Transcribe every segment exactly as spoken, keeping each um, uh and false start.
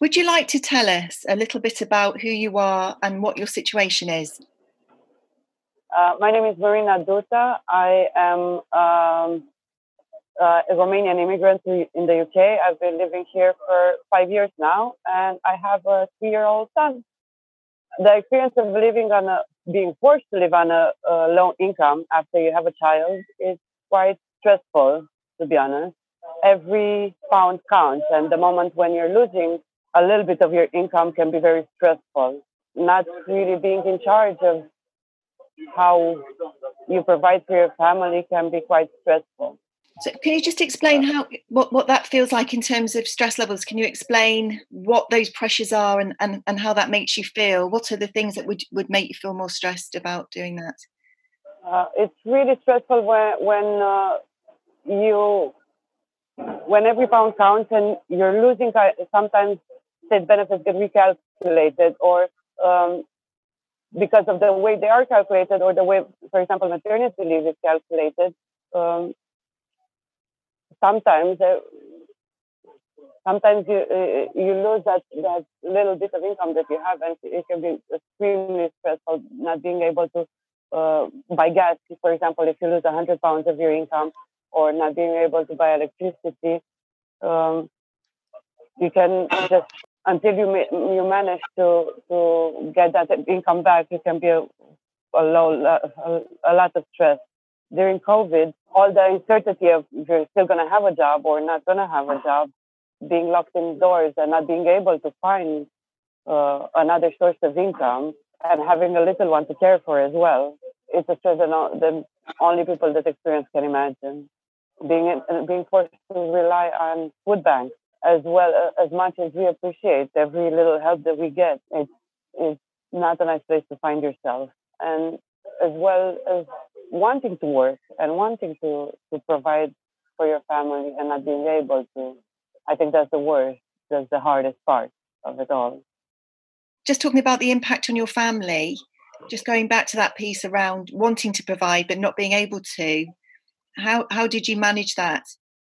Would you like to tell us a little bit about who you are and what your situation is? Uh, my name is Marina Duta. I am um, uh, a Romanian immigrant in the U K. I've been living here for five years now, and I have a three-year-old son. The experience of living on a, being forced to live on a, a low income after you have a child is quite stressful, to be honest. Every pound counts, and the moment when you're losing a little bit of your income can be very stressful. Not really being in charge of how you provide for your family can be quite stressful. So can you just explain how what, what that feels like in terms of stress levels? Can you explain what those pressures are and, and, and how that makes you feel? What are the things that would, would make you feel more stressed about doing that? Uh, it's really stressful when when uh, you when every pound counts and you're losing. Sometimes state benefits get recalculated, or um, because of the way they are calculated, or the way, for example, maternity leave is calculated. Um, sometimes, uh, sometimes you uh, you lose that, that little bit of income that you have, and it can be extremely stressful not being able to uh, buy gas. For example, if you lose one hundred pounds of your income, or not being able to buy electricity, um, you can just until you ma- you manage to to get that income back, it can be a a, low, a, a lot of stress. During COVID, all the uncertainty of if you're still going to have a job or not going to have a job, being locked indoors and not being able to find uh, another source of income, and having a little one to care for as well, it's a stress that the only people that experience can imagine. Being, being forced to rely on food banks as well, uh, as much as we appreciate every little help that we get, it's, it's not a nice place to find yourself. And as well as wanting to work and wanting to, to provide for your family and not being able to, I think that's the worst, that's the hardest part of it all. Just talking about the impact on your family, just going back to that piece around wanting to provide but not being able to, how how did you manage that?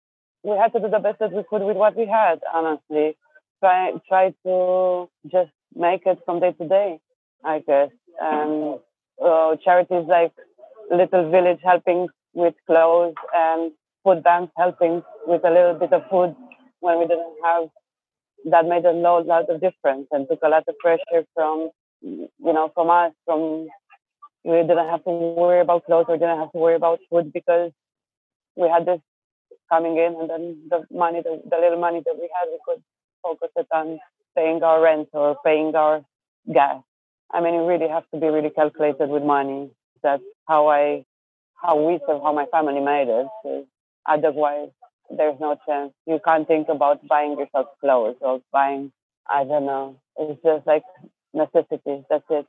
We had to do the best that we could with what we had, honestly. Try, try to just make it from day to day, I guess. And uh, charities like Little Village helping with clothes, and food banks helping with a little bit of food when we didn't have, that made a lot, lot of difference and took a lot of pressure from, you know, from us, from, we didn't have to worry about clothes or didn't have to worry about food because we had this coming in, and then the money, the, the little money that we had, we could focus it on paying our rent or paying our gas. I mean, you really have to be really calculated with money. That's how I, how we, how my family made it. Otherwise, there's no chance. You can't think about buying yourself clothes or buying, I don't know. It's just like necessities. That's it.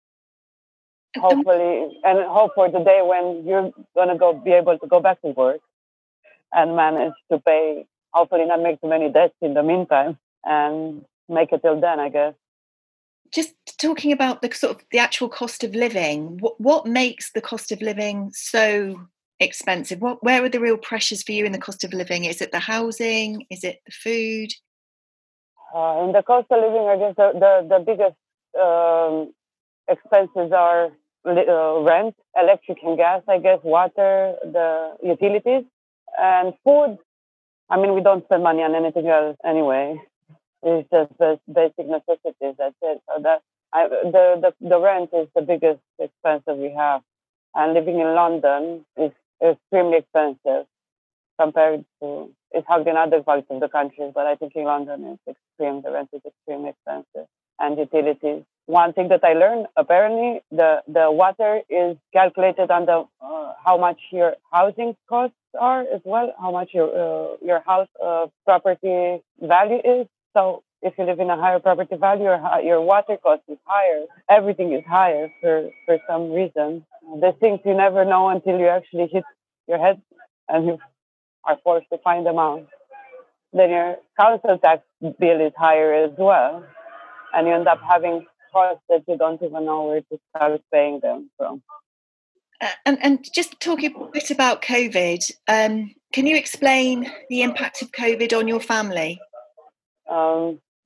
Hopefully, and hope for the day when you're gonna go be able to go back to work and manage to pay, hopefully not make too many debts in the meantime, and make it till then, I guess. Just talking about the sort of the actual cost of living, what, what makes the cost of living so expensive? What, where are the real pressures for you in the cost of living? Is it the housing? Is it the food? Uh, in the cost of living, I guess the, the, the biggest um, expenses are uh, rent, electric and gas, I guess, water, the utilities. And food, I mean, we don't spend money on anything else anyway. It's just the basic necessities. That's it. So that I, the, the the rent is the biggest expense that we have, and living in London is extremely expensive compared to, it has been other parts of the country, but I think in London it's extreme. The rent is extremely expensive, and utilities. One thing that I learned, apparently, the, the water is calculated on the uh, how much your housing costs are as well, how much your uh, your house uh, property value is. So if you live in a higher property value, your, your water cost is higher. Everything is higher for, for some reason. There's things you never know until you actually hit your head and you are forced to find them out. Then your council tax bill is higher as well, and you end up having costs that you don't even know where to start paying them from. Uh, and, and just talking a bit about COVID, um, can you explain the impact of COVID on your family? Um,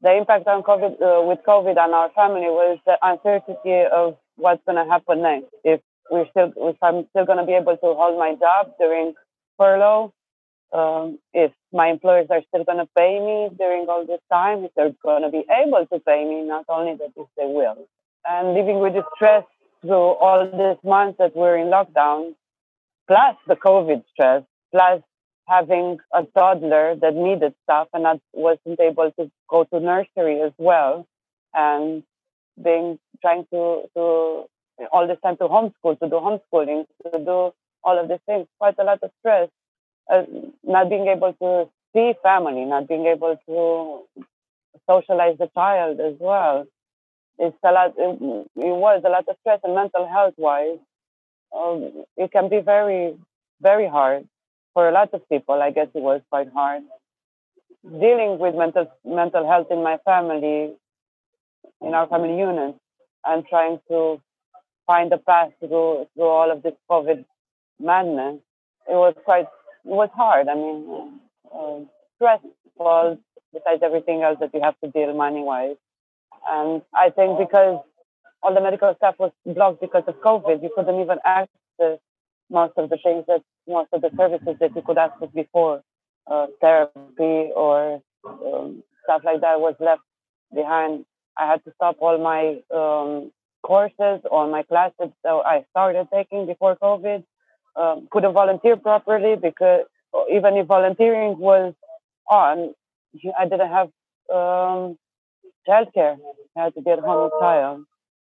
the impact on COVID uh, with COVID on our family was the uncertainty of what's going to happen next. If we're still, if I'm still going to be able to hold my job during furlough, um, if my employers are still going to pay me during all this time, if they're going to be able to pay me, not only that, if they will. And living with the stress through all these months that we're in lockdown, plus the COVID stress, plus having a toddler that needed stuff and not wasn't able to go to nursery as well, and being trying to to all this time to homeschool, to do homeschooling, to do all of these things, quite a lot of stress. Uh, not being able to see family, not being able to socialize the child as well. It's a lot. It, it was a lot of stress, and mental health wise, um, it can be very, very hard for a lot of people. I guess it was quite hard dealing with mental mental health in my family, in our family unit, and trying to find a path through through all of this COVID madness. It was quite. It was hard. I mean, uh, stressful. Besides everything else that you have to deal money wise, and I think because all the medical stuff was blocked because of COVID, you couldn't even access most of the things that most of the services that you could access before. Uh, therapy or um, stuff like that was left behind. I had to stop all my um, courses, all my classes that I started taking before COVID. Um, couldn't volunteer properly because even if volunteering was on, I didn't have um, childcare. I had to be at home with child.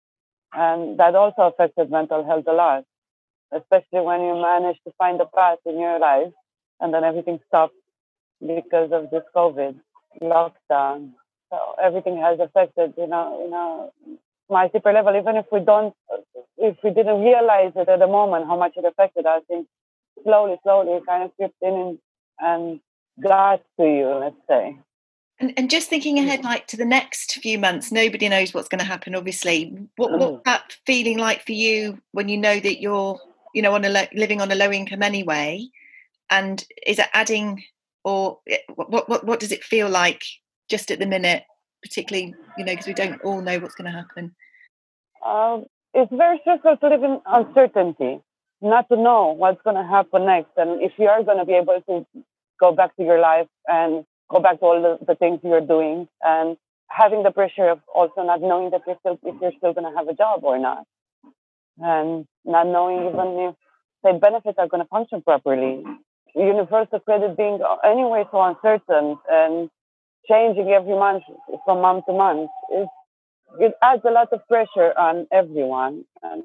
And that also affected mental health a lot, especially when you manage to find a path in your life and then everything stopped because of this COVID lockdown. So everything has affected, you know, you know, my super level, even if we don't, if we didn't realize it at the moment, how much it affected us, and slowly, slowly it kind of crept in and, and got to you, let's say. And, and just thinking ahead, like to the next few months, nobody knows what's going to happen, obviously. What, what's that feeling like for you when you know that you're, you know, on a lo- living on a low income anyway? And is it adding, or what, what, what does it feel like just at the minute, particularly, you know, because we don't all know what's going to happen? Um, it's very stressful to live in uncertainty, not to know what's going to happen next, and if you are going to be able to go back to your life and go back to all the, the things you're doing, and having the pressure of also not knowing that you're still, if you're still going to have a job or not, and not knowing even if state benefits are going to function properly. Universal credit being anyway so uncertain and changing every month from month to month is it adds a lot of pressure on everyone, and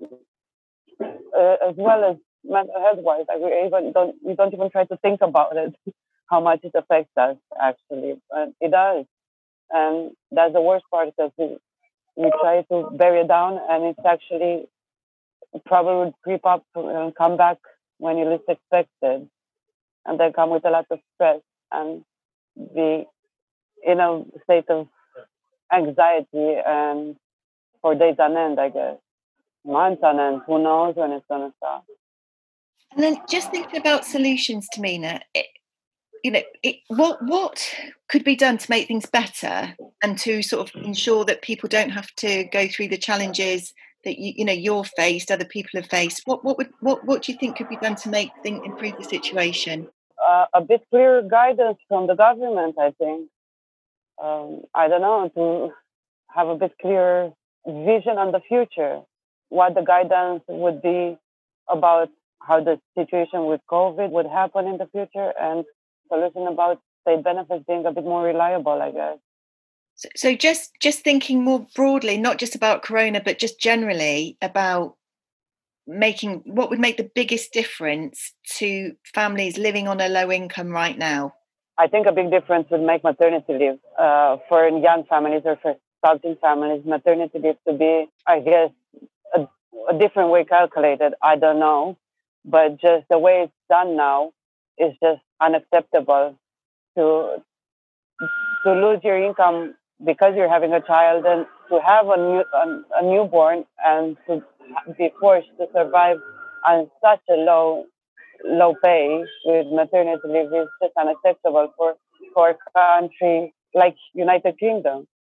uh, as well as mental health wise. Like we even don't we don't even try to think about it, how much it affects us actually, but it does, and that's the worst part because we, we try to bury it down, and it's actually it probably would creep up and come back when you least expect it, and then come with a lot of stress and be in a state of anxiety and for days on end, I guess. Months on end. Who knows when it's going to stop? And then just thinking about solutions, Tamina, it, you know, it, what what could be done to make things better and to sort of ensure that people don't have to go through the challenges that you, you know you're faced, other people have faced? What what would what what do you think could be done to make things improve the situation? Uh, a bit clearer guidance from the government, I think. Um, I don't know, to have a bit clearer vision on the future, what the guidance would be about how the situation with COVID would happen in the future, and solution about state benefits being a bit more reliable, I guess. So, so just just thinking more broadly, not just about Corona, but just generally about making what would make the biggest difference to families living on a low income right now. I think a big difference would make maternity leave uh, for young families or for starting families. Maternity leave to be, I guess, a, a different way calculated. I don't know, but just the way it's done now is just unacceptable. To to lose your income because you're having a child, and to have a new a, a newborn, and to be forced to survive on such a low low pay with maternity leave is just unacceptable for for a country like United Kingdom.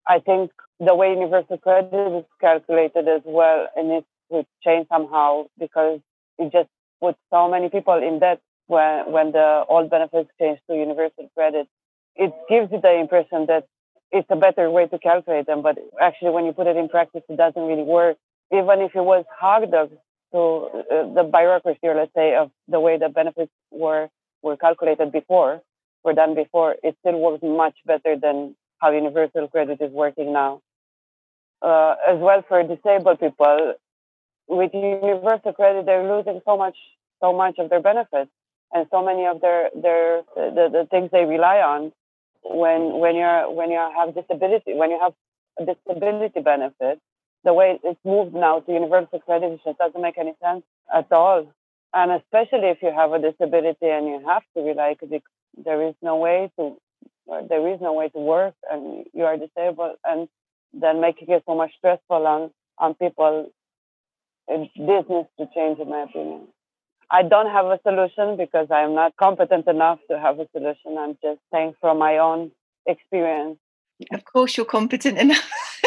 I think the way universal credit is calculated as well, and it would change somehow because it just puts so many people in debt when when the old benefits change to universal credit. It gives you the impression that it's a better way to calculate them, but actually, when you put it in practice, it doesn't really work. Even if it was harder to uh, the bureaucracy, or let's say, of the way the benefits were were calculated before, were done before, it still works much better than how universal credit is working now. Uh, as well for disabled people, with universal credit, they're losing so much, so much of their benefits and so many of their their the, the things they rely on when when you're when you have disability when you have a disability benefit. The way it's moved now to universal credit, it just doesn't make any sense at all. And especially if you have a disability and you have to rely, because there is no way to there is no way to work and you are disabled, and then making it so much stressful on on people. This needs to change, in my opinion. I don't have a solution because I'm not competent enough to have a solution. I'm just saying from my own experience. Of course, you're competent enough.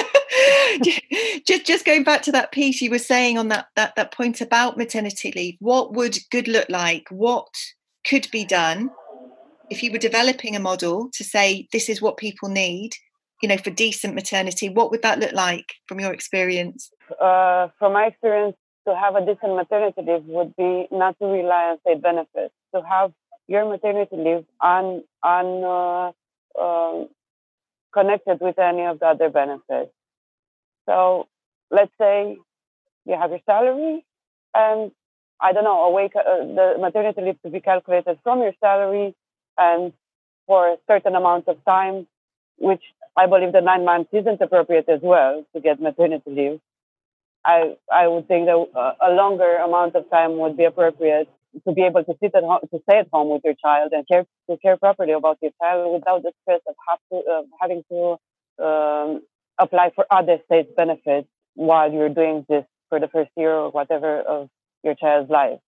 just just going back to that piece you were saying on that, that that point about maternity leave, what would good look like? What could be done if you were developing a model to say this is what people need, you know, for decent maternity? What would that look like from your experience? Uh, from my experience, to have a decent maternity leave would be not to rely on state benefits. To have your maternity leave on on uh, um, connected with any of the other benefits. So let's say you have your salary, and I don't know, awake uh, the maternity leave to be calculated from your salary, and for a certain amount of time, which I believe the nine months isn't appropriate as well to get maternity leave. I I would think that uh, a longer amount of time would be appropriate to be able to sit at home, to stay at home with your child and care to care properly about your child without the stress of have to, uh, having to um, apply for other states' benefits while you're doing this for the first year or whatever of your child's life.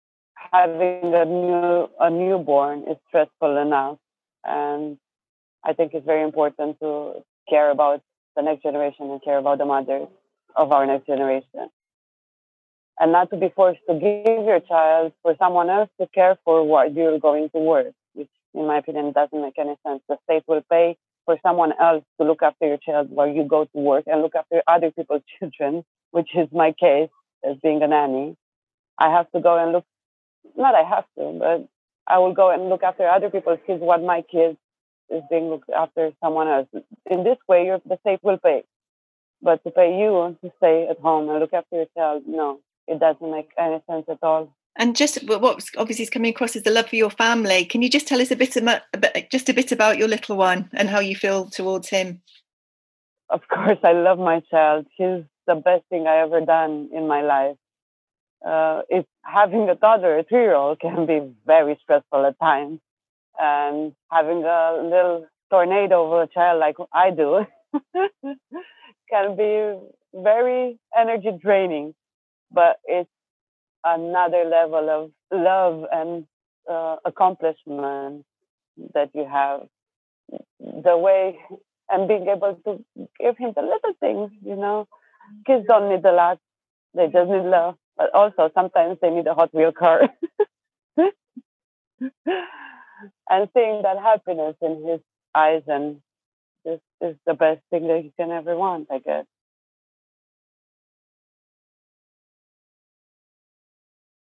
Having a new a newborn is stressful enough, and I think it's very important to care about the next generation and care about the mothers of our next generation, and not to be forced to give your child for someone else to care for while you're going to work, which, in my opinion, doesn't make any sense. The state will pay for someone else to look after your child while you go to work and look after other people's children, which is my case as being a nanny. I have to go and look, not I have to, but I will go and look after other people's kids while my kids is being looked after someone else. In this way, you're, the state will pay. But to pay you to stay at home and look after your child, no, it doesn't make any sense at all. And just what obviously is coming across is the love for your family. Can you just tell us a bit about, just a bit about your little one and how you feel towards him? Of course, I love my child. He's the best thing I ever done in my life. Uh, it's having a toddler, a three-year-old, can be very stressful at times, and having a little tornado of a child like I do can be very energy draining. But it's another level of love and uh, accomplishment that you have. The way and being able to give him the little things, you know. Kids don't need a lot; they just need love. But also sometimes they need a Hot Wheel car. And seeing that happiness in his eyes and this is the best thing that you can ever want, I guess.